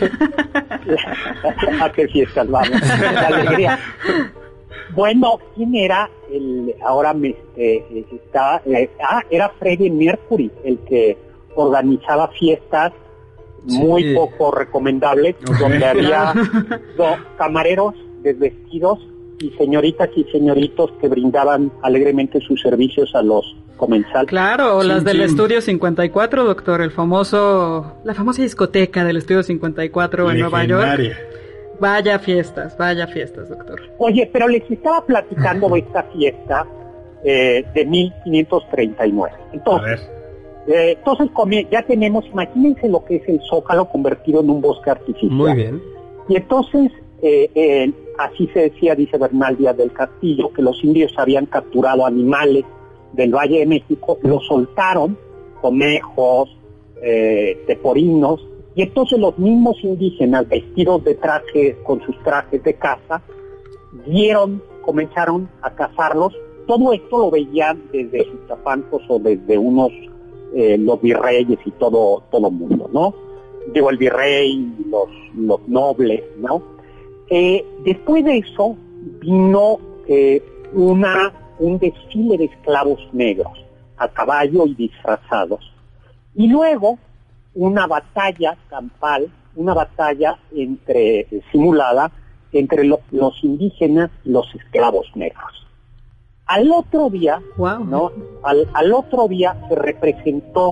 La, a qué fiestas vamos. La alegría. Bueno, ¿quién era el, ahora me, eh, estaba, eh, ah, era Freddie Mercury, el que organizaba fiestas muy sí. poco recomendables, okay. donde había dos camareros desvestidos y señoritas y señoritos que brindaban alegremente sus servicios a los comensales. Claro, o las sí, del sí. Estudio cincuenta y cuatro, doctor, el famoso, la famosa discoteca del Estudio cincuenta y cuatro en Nueva York. Vaya fiestas, vaya fiestas, doctor. Oye, pero les estaba platicando de esta fiesta eh, de mil quinientos treinta y nueve. Entonces, eh, entonces ya tenemos, imagínense lo que es el Zócalo convertido en un bosque artificial. Muy bien. Y entonces, eh, eh, así se decía, dice Bernal Díaz del Castillo, que los indios habían capturado animales del Valle de México, los soltaron, conejos, eh, teporinos, y entonces los mismos indígenas vestidos de traje, con sus trajes de caza, dieron, comenzaron a cazarlos. Todo esto lo veían desde sus zapatos o desde unos, eh, los virreyes y todo todo mundo, ¿no? Digo, el virrey, los, los nobles, ¿no? Eh, después de eso vino eh, una un desfile de esclavos negros, a caballo y disfrazados. Y luego una batalla campal, una batalla entre simulada entre lo, los indígenas y los esclavos negros. Al otro día, wow. ¿no? Al, al otro día se representó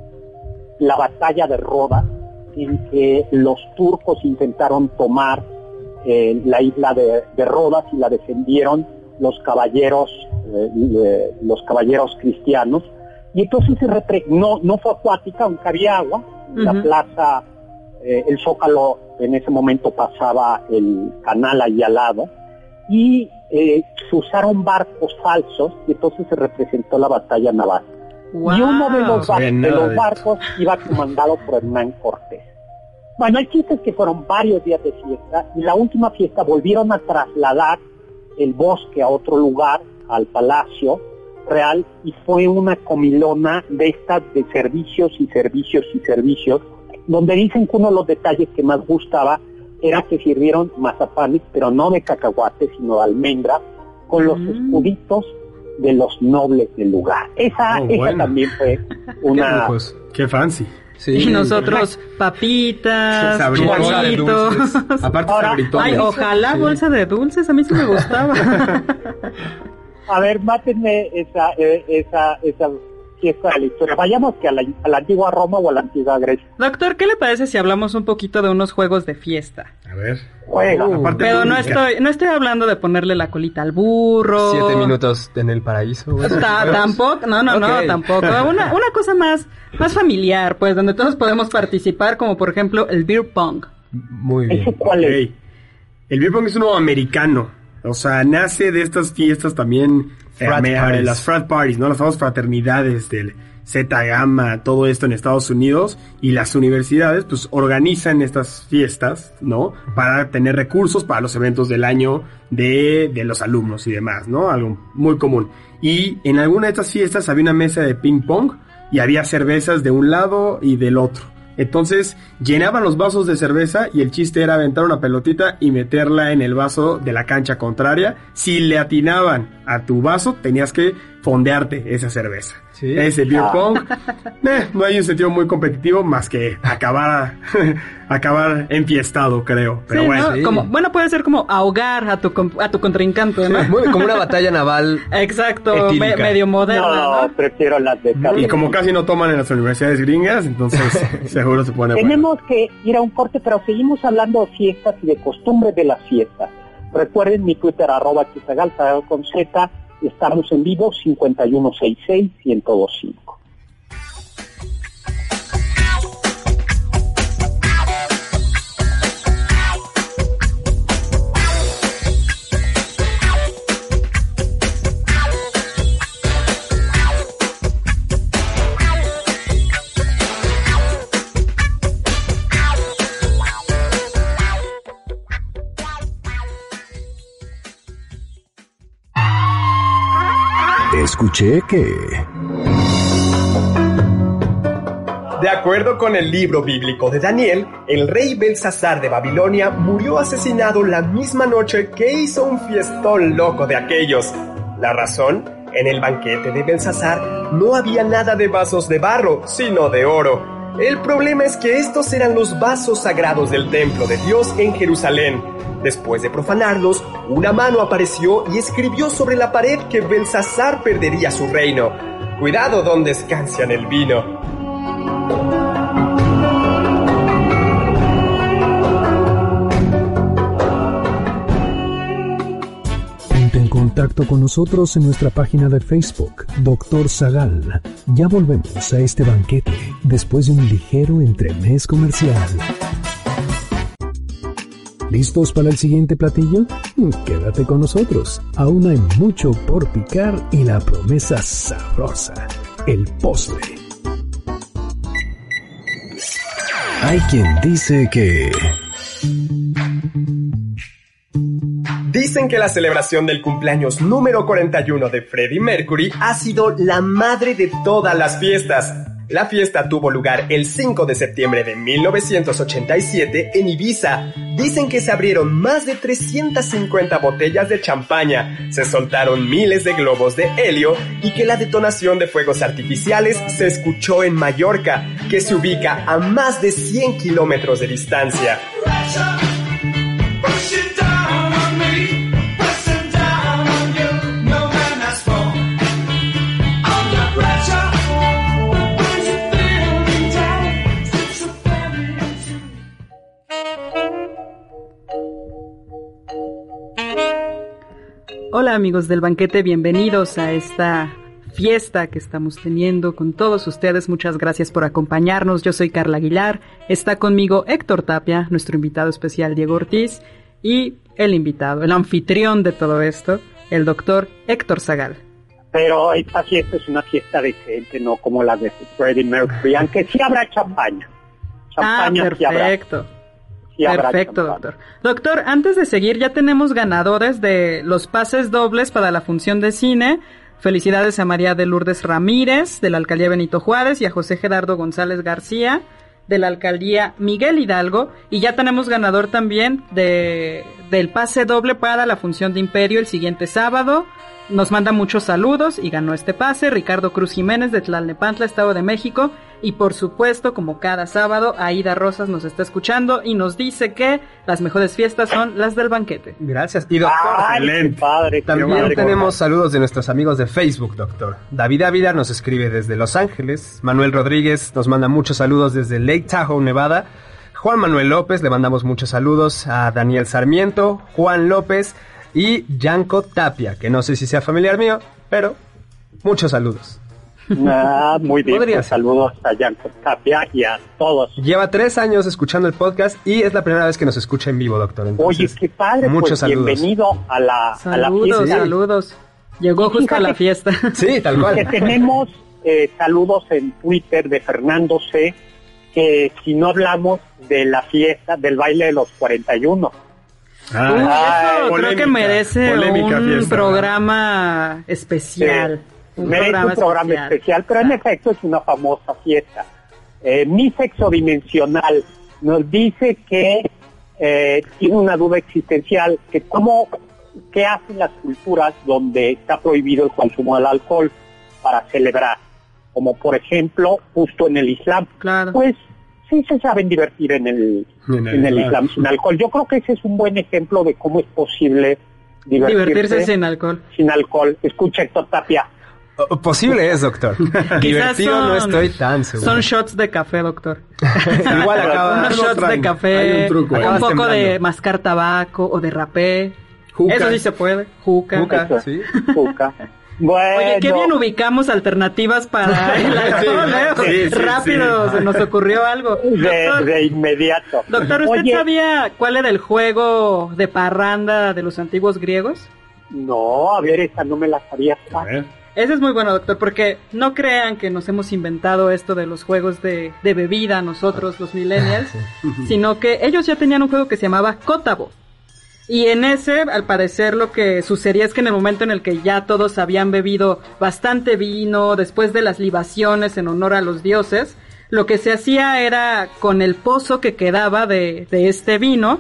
la batalla de Rodas, en que los turcos intentaron tomar eh, la isla de, de Rodas y la defendieron los caballeros, eh, eh, los caballeros cristianos. Y entonces se repre- no no fue acuática, aunque había agua. Uh-huh. La plaza, eh, el Zócalo, en ese momento pasaba el canal ahí al lado, y eh, se usaron barcos falsos, y entonces se representó la batalla naval. Wow. Y uno de los, bar- de los barcos iba comandado por Hernán Cortés. Bueno, el chiste es que fueron varios días de fiesta, y la última fiesta volvieron a trasladar el bosque a otro lugar, al Palacio Real, y fue una comilona de estas de servicios y servicios y servicios, donde dicen que uno de los detalles que más gustaba era que sirvieron mazapanes, pero no de cacahuate, sino de almendra, con los mm. escuditos de los nobles del lugar. Esa, oh, esa bueno. también fue una... Qué, qué fancy. Sí. Y nosotros, papitas, sabritos. Aparte, Ahora, ay, ojalá sí. bolsa de dulces, a mí sí me gustaba. A ver, mátenme esa, esa, esa fiesta de la historia. Vayamos que a la, a la antigua Roma o a la antigua Grecia. Doctor, ¿qué le parece si hablamos un poquito de unos juegos de fiesta? A ver. Juega. Uh, pero no estoy, no estoy hablando de ponerle la colita al burro. Siete minutos en el paraíso. Ta, tampoco, no, no, okay. no, tampoco. Una, una cosa más, más familiar, pues, donde todos podemos participar, como por ejemplo el beer pong. Muy bien. ¿Cuál es? Okay. El beer pong es uno americano. O sea, nace de estas fiestas también, frat eh, las frat parties, ¿no? Las famosas fraternidades del Zeta Gamma, todo esto en Estados Unidos, y las universidades, pues, organizan estas fiestas, ¿no? Para tener recursos para los eventos del año de, de los alumnos y demás, ¿no? Algo muy común. Y en alguna de estas fiestas había una mesa de ping pong y había cervezas de un lado y del otro. Entonces llenaban los vasos de cerveza y el chiste era aventar una pelotita y meterla en el vaso de la cancha contraria. Si le atinaban a tu vaso, tenías que fondearte esa cerveza. ¿Sí? Ese beer pong, eh, no hay un sentido muy competitivo más que acabar acabar enfiestado, creo. Pero sí, bueno, ¿no? sí. Como, bueno, puede ser como ahogar a tu a tu contrincante, ¿no? Sí, muy, como una batalla naval. Exacto, me, medio moderna. No, ¿no? Prefiero las de Carlos. Y como casi no toman en las universidades gringas, entonces seguro se pone Tenemos bueno. que ir a un corte, pero seguimos hablando de fiestas y de costumbres de las fiestas. Recuerden mi Twitter, arroba Chizagal, con Z. Estamos en vivo, cincuenta y uno sesenta y seis, ciento veinticinco. Escuché que... De acuerdo con el libro bíblico de Daniel, el rey Belsasar de Babilonia murió asesinado la misma noche que hizo un fiestón loco de aquellos. La razón, en el banquete de Belsasar no había nada de vasos de barro, sino de oro. El problema es que estos eran los vasos sagrados del templo de Dios en Jerusalén. Después de profanarlos, una mano apareció y escribió sobre la pared que Belsasar perdería su reino. Cuidado donde escancian el vino. Punto en contacto con nosotros en nuestra página de Facebook, Doctor Zagal. Ya volvemos a este banquete después de un ligero entremés comercial. ¿Listos para el siguiente platillo? Quédate con nosotros. Aún hay mucho por picar y la promesa sabrosa, el postre. Hay quien dice que... Dicen que la celebración del cumpleaños número cuarenta y uno de Freddie Mercury ha sido la madre de todas las fiestas. La fiesta tuvo lugar el cinco de septiembre de mil novecientos ochenta y siete en Ibiza. Dicen que se abrieron más de trescientas cincuenta botellas de champaña, se soltaron miles de globos de helio y que la detonación de fuegos artificiales se escuchó en Mallorca, que se ubica a más de cien kilómetros de distancia. Hola amigos del banquete, bienvenidos a esta fiesta que estamos teniendo con todos ustedes. Muchas gracias por acompañarnos. Yo soy Carla Aguilar, está conmigo Héctor Tapia, nuestro invitado especial Diego Ortiz, y el invitado, el anfitrión de todo esto, el doctor Héctor Zagal. Pero esta fiesta es una fiesta decente, no como la de Freddie Mercury, aunque sí habrá champaña. Champaña ah, perfecto. Sí Sí, Perfecto, doctor. Doctor, antes de seguir, ya tenemos ganadores de los pases dobles para la función de cine. Felicidades a María de Lourdes Ramírez, de la Alcaldía Benito Juárez, y a José Gerardo González García, de la Alcaldía Miguel Hidalgo. Y ya tenemos ganador también de del pase doble para la función de Imperio el siguiente sábado. Nos manda muchos saludos y ganó este pase Ricardo Cruz Jiménez de Tlalnepantla, Estado de México. Y por supuesto, como cada sábado, Aida Rosas nos está escuchando y nos dice que las mejores fiestas son las del banquete. Gracias. Y doctor, Ay, excelente. Padre, también padre, tenemos saludos de nuestros amigos de Facebook, doctor. David Ávila nos escribe desde Los Ángeles. Manuel Rodríguez nos manda muchos saludos desde Lake Tahoe, Nevada. Juan Manuel López, le mandamos muchos saludos a Daniel Sarmiento, Juan López y Yanko Tapia, que no sé si sea familiar mío, pero muchos saludos. Ah, muy bien, pues saludos a Yanko Tapia y a todos. Lleva tres años escuchando el podcast y es la primera vez que nos escucha en vivo, doctor. Entonces, oye, qué padre, muchos pues saludos. Bienvenido a la, saludos, a la fiesta. Saludos, saludos. Llegó justo Fíjate, a la fiesta. Sí, tal cual. Que tenemos eh, saludos en Twitter de Fernando C., que si no hablamos de la fiesta, del baile de los cuarenta y uno. Ah, Uy, eso polémica, creo que merece un fiesta, programa ¿no? especial. Sí, un merece programa un programa especial, especial pero en efecto es una famosa fiesta. Eh, mi sexodimensional nos dice que eh, tiene una duda existencial, que cómo, qué hacen las culturas donde está prohibido el consumo del alcohol para celebrar, como por ejemplo justo en el Islam. Claro. Pues sí se saben divertir en el, en el, en el Islam sin alcohol. Yo creo que ese es un buen ejemplo de cómo es posible divertirse, divertirse sin alcohol. Sin alcohol. Escucha, Héctor Tapia. Oh, posible es, doctor. Divertido son, no estoy tan seguro. Son shots de café, doctor. Igual acaba. Unos shots traen. de café, un, truco, un poco temblando. De mascar tabaco o de rapé. Juca. Eso sí se puede. Juca. Juca, sí. Juca. Bueno. Oye, qué bien ubicamos alternativas para el alcohol, sí, ¿eh? Sí, sí, Rápido sí. Se nos ocurrió algo. De, doctor, de inmediato. Doctor, ¿usted Oye, sabía cuál era el juego de parranda de los antiguos griegos? No, a ver, esa no me la sabía. A ver. Ese es muy bueno, doctor, porque no crean que nos hemos inventado esto de los juegos de, de bebida nosotros, los millennials, sino que ellos ya tenían un juego que se llamaba Cótabo. Y en ese, al parecer, lo que sucedía es que en el momento en el que ya todos habían bebido bastante vino, después de las libaciones en honor a los dioses, lo que se hacía era, con el pozo que quedaba de, de este vino,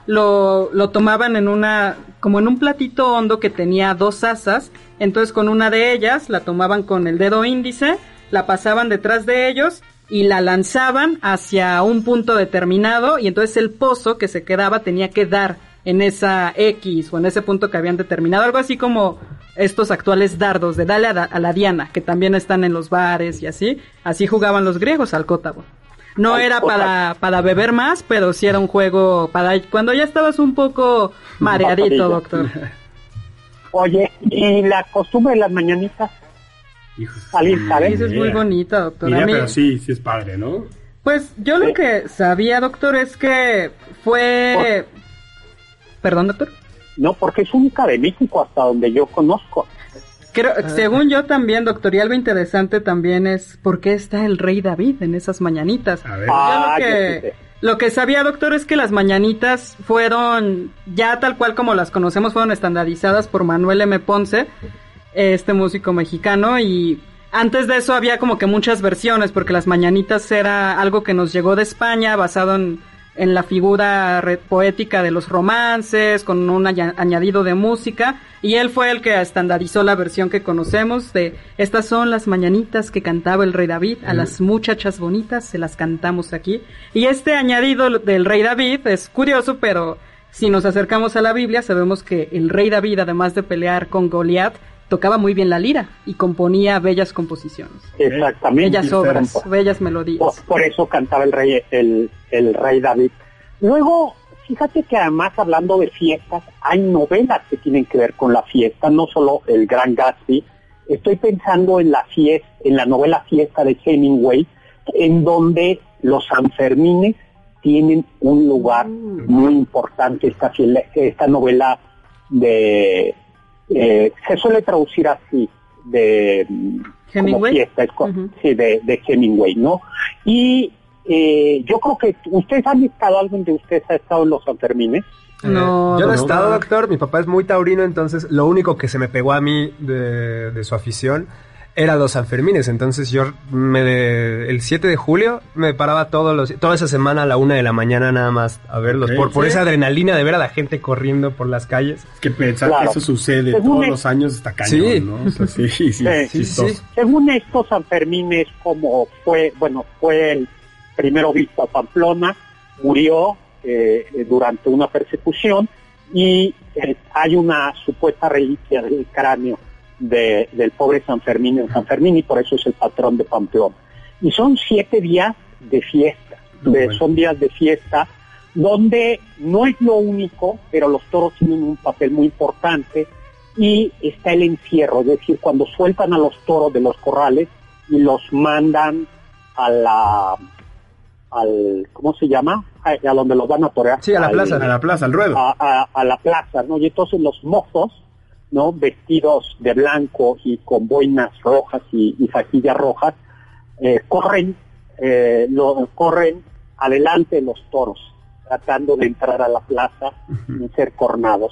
lo, lo tomaban en una, como en un platito hondo que tenía dos asas, entonces con una de ellas la tomaban con el dedo índice, la pasaban detrás de ellos y la lanzaban hacia un punto determinado, y entonces el pozo que se quedaba tenía que dar en esa X o en ese punto que habían determinado, algo así como estos actuales dardos de dale a, da, a la diana, que también están en los bares y así, así jugaban los griegos al Cótabo. No al era para, para beber más, pero sí era un juego para cuando ya estabas un poco mareadito, doctor. Oye, ¿y la costumbre de las mañanitas? Hijos, ¿Alguien sabe? Eso es muy bonita, doctor. Mira, A mí- pero sí, sí es padre, ¿no? Pues yo lo que sabía, doctor, es que fue... ¿Perdón, doctor? No, porque es única de México hasta donde yo conozco. Creo, según yo también, doctor, y algo interesante también es por qué está el rey David en esas mañanitas. A ver. Ah, Yo lo yo sí que, sé. lo que sabía, doctor, es que las mañanitas fueron, ya tal cual como las conocemos, fueron estandarizadas por Manuel M. Ponce, este músico mexicano, y antes de eso había como que muchas versiones, porque las mañanitas era algo que nos llegó de España, basado en, en la figura re- poética de los romances, con un aña- añadido de música, y él fue el que estandarizó la versión que conocemos de estas son las mañanitas que cantaba el rey David, a las muchachas bonitas se las cantamos aquí, y este añadido del rey David es curioso, pero si nos acercamos a la Biblia sabemos que el rey David, además de pelear con Goliat, tocaba muy bien la lira y componía bellas composiciones, Exactamente. bellas obras, bellas melodías. Por, por eso cantaba el rey, el, el rey David. Luego, fíjate que además hablando de fiestas, hay novelas que tienen que ver con la fiesta, no solo El Gran Gatsby. Estoy pensando en la fiesta, en la novela Fiesta de Hemingway, en donde los Sanfermines tienen un lugar muy importante. Esta, fiel- esta novela de eh, se suele traducir así, de como Hemingway. fiesta, es co- Ujú. sí, de, de Hemingway, ¿no? Y eh, yo creo que ustedes han estado, alguien de ustedes ha estado en los Sanfermines. No, Eh, yo no he no. estado, doctor. Mi papá es muy taurino, entonces lo único que se me pegó a mí de, de su afición era los Sanfermines. Entonces yo me de- el siete de julio me paraba todos los, toda esa semana a la una de la mañana nada más a verlos. Ok, por por sí. esa adrenalina de ver a la gente corriendo por las calles. Es que pensar Claro. que eso sucede Según todos es- los años está cañón, Sí. ¿no? O sea, sí, sí, sí, Sí, sí, chistoso. sí. Según estos Sanfermines, como fue, bueno, fue el primer obispo a Pamplona, murió eh, durante una persecución y eh, hay una supuesta reliquia del cráneo de, del pobre San Fermín en San Fermín y por eso es el patrón de Pamplona. Y son siete días de fiesta, No, de- bueno. son días de fiesta donde no es lo único, pero los toros tienen un papel muy importante y está el encierro, es decir, cuando sueltan a los toros de los corrales y los mandan a la, al, ¿cómo se llama? A, a donde los van a torear. Sí, a la Al- plaza. A la plaza, al ruedo. a, a- a la plaza, ¿no? Y entonces los mozos, ¿no? Vestidos de blanco y con boinas rojas y, y fajillas rojas, eh, corren, eh, lo, corren adelante de los toros, tratando de entrar a la plaza y ser cornados.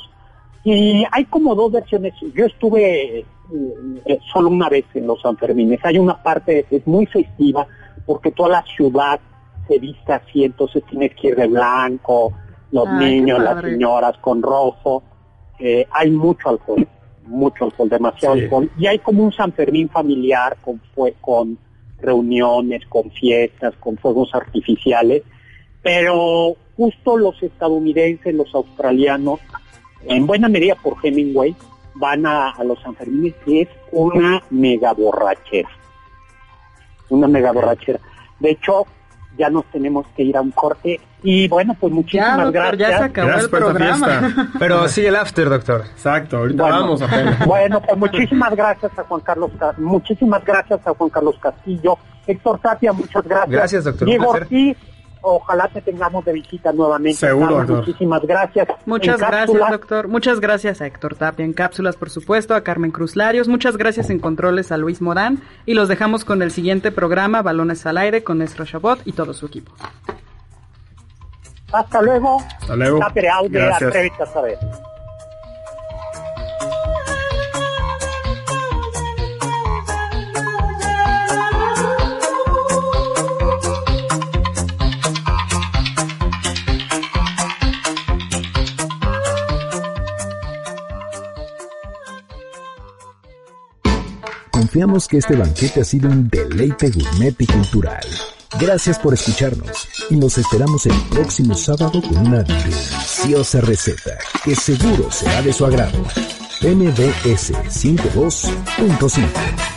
Y hay como dos versiones. Yo estuve eh, eh, solo una vez en los Sanfermines. Hay una parte, es muy festiva, porque toda la ciudad se viste así, entonces tienes que ir de blanco, los Ay, qué niños, las padre. señoras con rojo. Eh, hay mucho alcohol, mucho alcohol, demasiado Sí. alcohol. Y hay como un San Fermín familiar con, fue, con reuniones, con fiestas, con fuegos artificiales. Pero justo los estadounidenses, los australianos, en buena medida por Hemingway, van a, a los Sanfermines y es una mega borrachera. Una mega borrachera. De hecho, ya nos tenemos que ir a un corte. Y bueno, pues Ya, muchísimas doctor, gracias. ya se acabó Gracias el por esta programa. fiesta. Pero sigue el after, doctor. Exacto, ahorita Bueno, vamos apenas. Bueno, pues muchísimas gracias a Juan Carlos Ca- muchísimas gracias a Juan Carlos Castillo, Héctor Tapia, muchas gracias. Gracias, doctor, un Diego placer. Ortiz, ojalá te tengamos de visita nuevamente. Seguro, Carlos, doctor. muchísimas gracias. Muchas En gracias, cápsulas, doctor. Muchas gracias a Héctor Tapia en cápsulas, por supuesto, a Carmen Cruz Larios. Muchas gracias en controles a Luis Morán. Y los dejamos con el siguiente programa, Balones al Aire, con Ezra Chabot y todo su equipo. Hasta luego. Hasta luego. Tapere Aude, Gracias. Atrévete a saber. Confiamos que este banquete ha sido un deleite gourmet y cultural. Gracias por escucharnos y nos esperamos el próximo sábado con una deliciosa receta que seguro será de su agrado. M B S ciento dos punto cinco